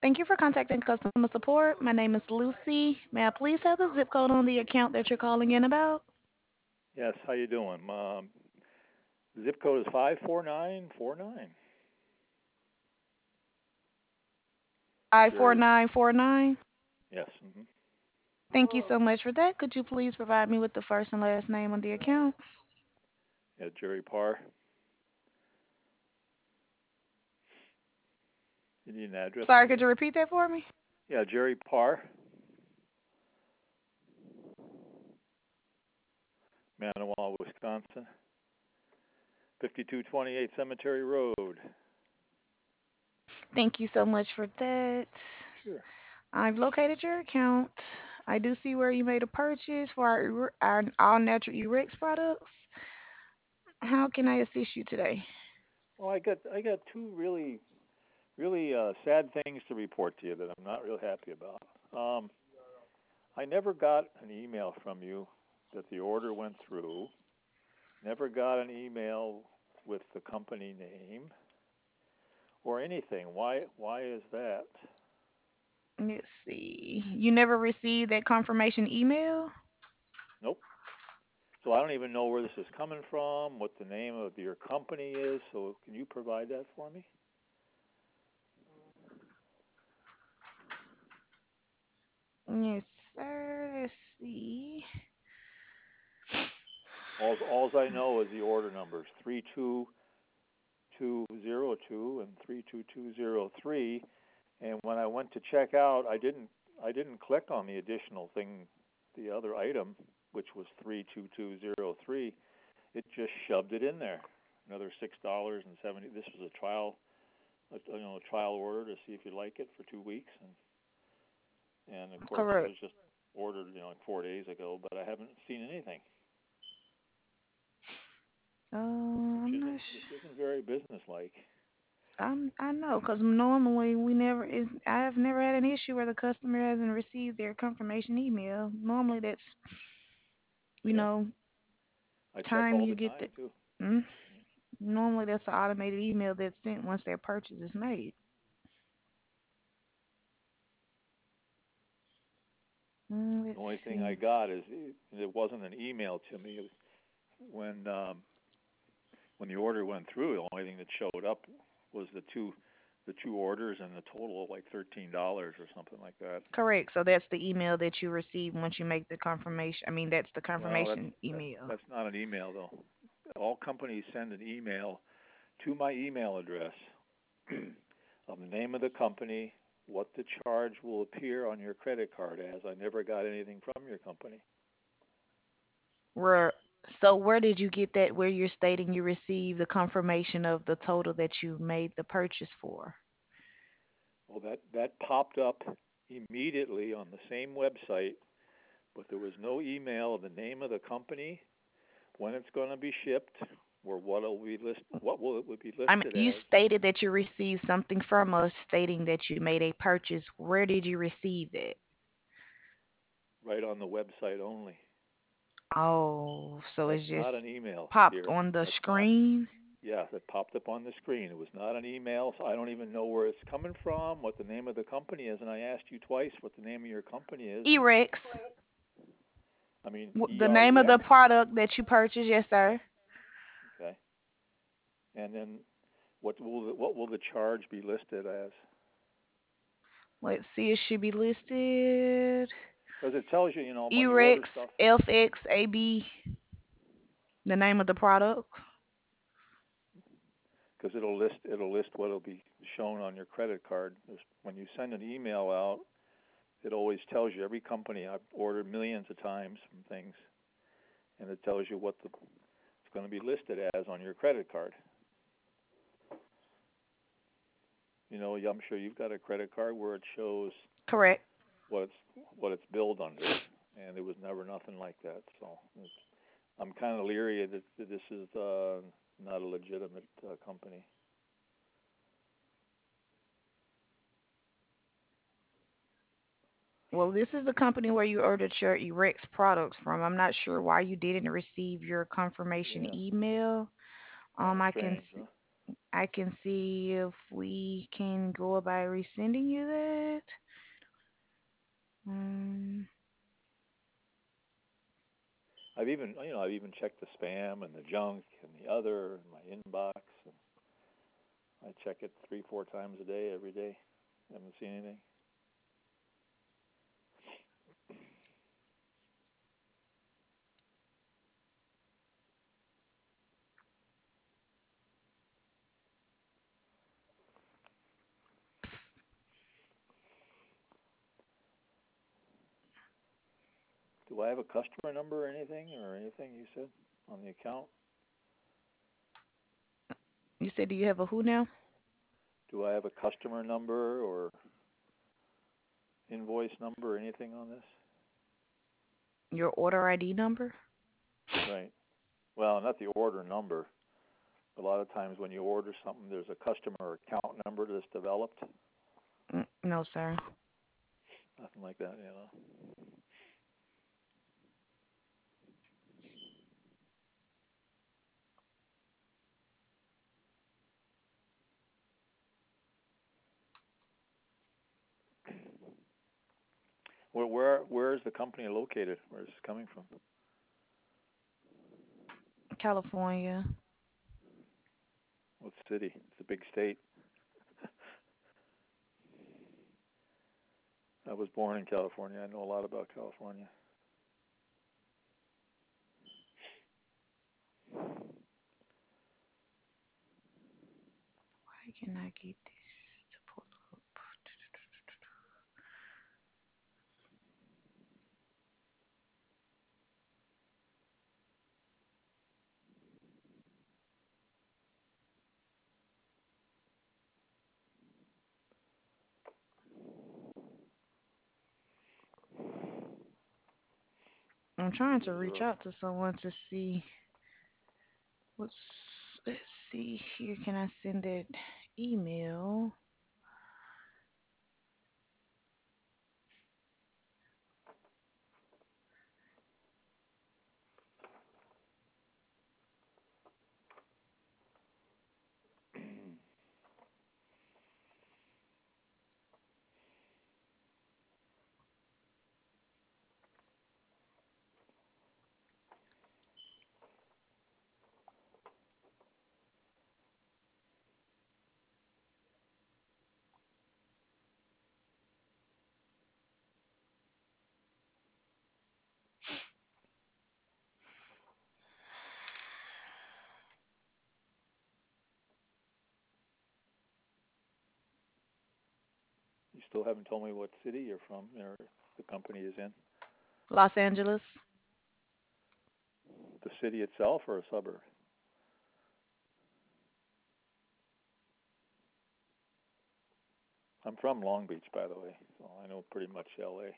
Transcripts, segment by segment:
Thank you for contacting customer support. My name is Lucy. May I please have the zip code on the account that you're calling in about? Yes, how you doing? Zip code is 54949. Jerry. 54949. Yes. Hmm. Thank you so much for that. Could you please provide me with the first and last name on the account? Yeah, Jerry Parr. You need an address Sorry, number? could you repeat that for me? Yeah, Jerry Parr, Manawa, Wisconsin. 5228 Cemetery Road. Thank you so much for that. Sure. I've located your account. I do see where you made a purchase for our all natural Urex products. How can I assist you today? Well, I got two really sad things to report to you that I'm not real happy about. I never got an email from you that the order went through. Never got an email with the company name or anything. Why is that? Let's see. You never received that confirmation email? Nope. So I don't even know where this is coming from, what the name of your company is. So can you provide that for me? Yes, sir. Let's see. All I know is the order numbers 32202 and 32203. And when I went to check out, I didn't click on the additional thing, the other item, which was 32203. It just shoved it in there. Another $6.70. This was a trial order to see if you like it for 2 weeks, and of course it Correct. was just ordered like 4 days ago, but I haven't seen anything, I'm not. which isn't very businesslike. I know, cause normally we never. I have never had an issue where the customer hasn't received their confirmation email. Normally that's you Yeah, know I check time all you the get the. time too. Mm, normally that's an automated email that's sent once their purchase is made. The Let's only thing I see. got is it wasn't an email to me. It was when the order went through. The only thing that showed up was the two orders and the total of like $13 or something like that. Correct. So that's the email that you receive once you make the confirmation. I mean, that's the Well, confirmation email. that's not an email though. All companies send an email to my email address of the name of the company, what the charge will appear on your credit card as. I never got anything from your company. Where so where did you get that where you're stating you received the confirmation of the total that you made the purchase for? Well, that popped up immediately on the same website, but there was no email of the name of the company, when it's going to be shipped, or what will it be I mean, listed you as, stated that you received something from us stating that you made a purchase. Where did you receive it? right on the website only. Oh, so That's it's just not an email, popped dear. on the That's not. screen. Yes, it popped up on the screen. It was not an email, so I don't even know where it's coming from, what the name of the company is, and I asked you twice what the name of your company is, and Erex, I mean the name of the EREX. product that you purchased, yes, sir. Okay, and then what will the charge be listed as? Let's see, it should be listed. Because it tells you, when you Erex order stuff, FXAB, the name of the product. because it'll list what'll be shown on your credit card. When you send an email out, it always tells you every company. I've ordered millions of times from things, and it tells you what it's going to be listed as on your credit card. I'm sure you've got a credit card where it shows Correct. what it's billed under, and it was never nothing like that. So I'm kind of leery that this is not a legitimate company. Well, this is the company where you ordered your Erex products from. I'm not sure why you didn't receive your confirmation Yeah, email. kind of I can strange, huh? I can see if we can go about resending you that. Um, I've even checked the spam and the junk and the other and my inbox. And I check it 3, 4 times a day, every day. Haven't seen anything. Do I have a customer number or anything you said on the account? you said, do you have a who now? Do I have a customer number or invoice number or anything on this? Your order ID number? Right. Well, not the order number. A lot of times when you order something, there's a customer account number that's developed. No, sir. Nothing like that. Where is the company located? Where is this coming from? California. What city? It's a big state. I was born in California. I know a lot about California. Why can I get this to pull up? I'm trying to reach Zero. out to someone to see let's see here. Can I send it email? You still haven't told me what city you're from or the company is in. Los Angeles. The city itself or a suburb? I'm from Long Beach, by the way, so I know pretty much LA.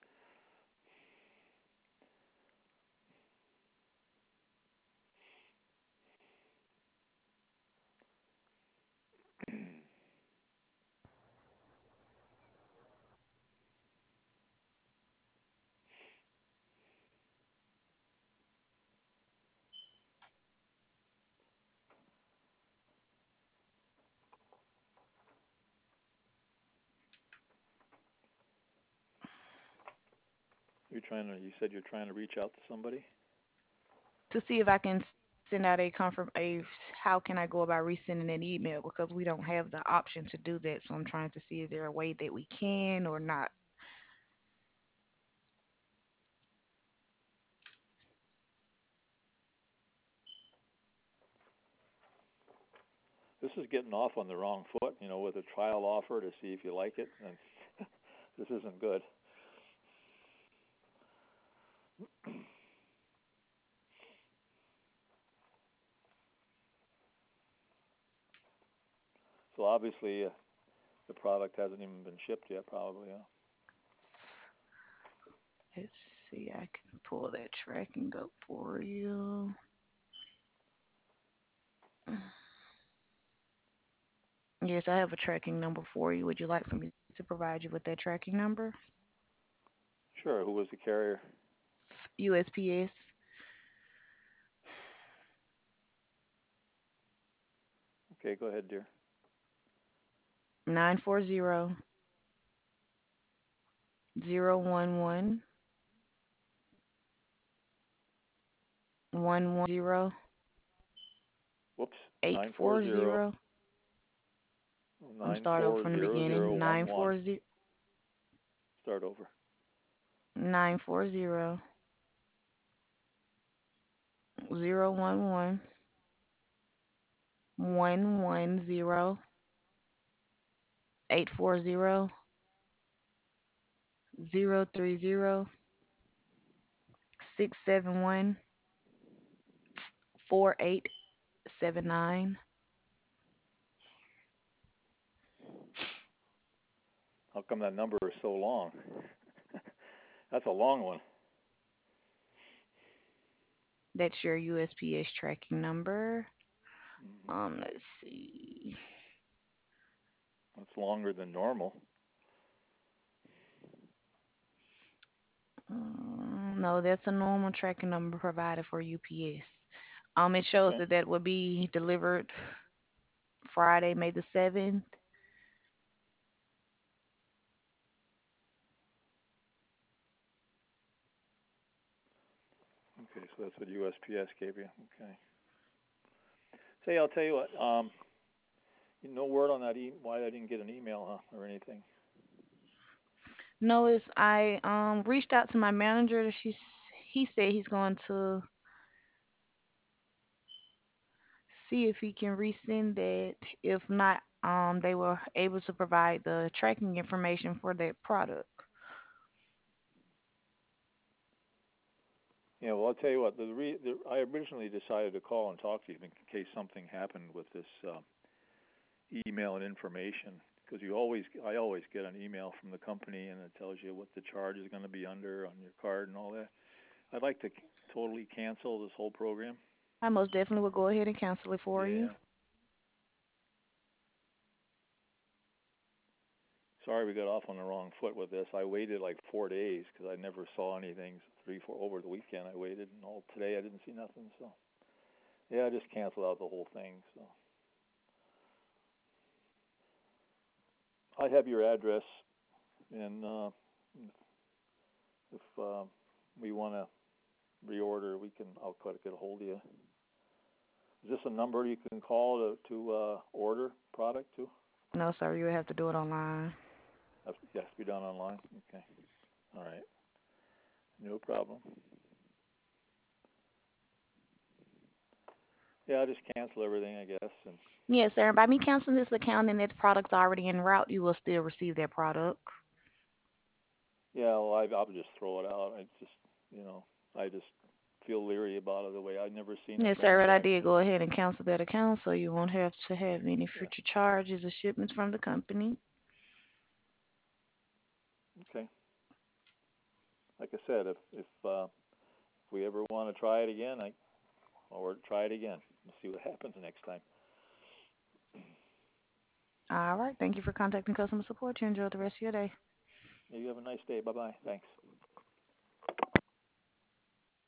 You said you're trying to reach out to somebody? To see if I can send out a confirm a how can I go about resending an email because we don't have the option to do that. So I'm trying to see is there a way that we can or not. This is getting off on the wrong foot, with a trial offer to see if you like it, and this isn't good. So obviously, the product hasn't even been shipped yet, probably. Huh? Let's see, I can pull that tracking up for you. Yes, I have a tracking number for you. Would you like for me to provide you with that tracking number? Sure. Who was the carrier? USPS. Okay, go ahead, dear. 940 Whoops. 940 I'm nine start over four from the zero zero beginning. one one. Start over. How come that number is so long? That's a long one. That's your USPS tracking number. Hmm. Let's see. That's longer than normal. No, that's a normal tracking number provided for UPS. It shows Okay. that that would be delivered Friday, May the 7th. Okay, so that's what USPS gave you. Okay. Say, I'll tell you what. No word on that. Why I didn't get an email, huh, or anything. No, it's I reached out to my manager. He said he's going to see if he can resend that. If not, they were able to provide the tracking information for that product. Yeah. Well, I'll tell you what. I originally decided to call and talk to you in case something happened with this email and information, because I always get an email from the company and it tells you what the charge is going to be under on your card and all that. I'd like to totally cancel this whole program. I most definitely will go ahead and cancel it for you. Yeah. Sorry we got off on the wrong foot with this. I waited like 4 days because I never saw anything. 3, 4 over the weekend I waited, and all today I didn't see nothing. So yeah, I just canceled out the whole thing. So I have your address, and if we want to reorder, we can. I'll try to get a hold of you. Is this a number you can call to order product to? No, sir, you would have to do it online. Has to be done online. Okay. All right. No problem. Yeah, I'll just cancel everything, I guess, and Yes, sir. By me canceling this account and that product's already en route, you will still receive that product. yeah, well, I'll just throw it out. I just, you know, I just feel leery about it the way I've never seen it Yes, sir. going But I back. did go ahead and cancel that account so you won't have to have any Yeah. future charges or shipments from the company. Okay. Like I said, if we ever want to try it again, or try it again. We'll see what happens next time. All right. Thank you for contacting customer support. You enjoy the rest of your day. You have a nice day. Bye bye. Thanks.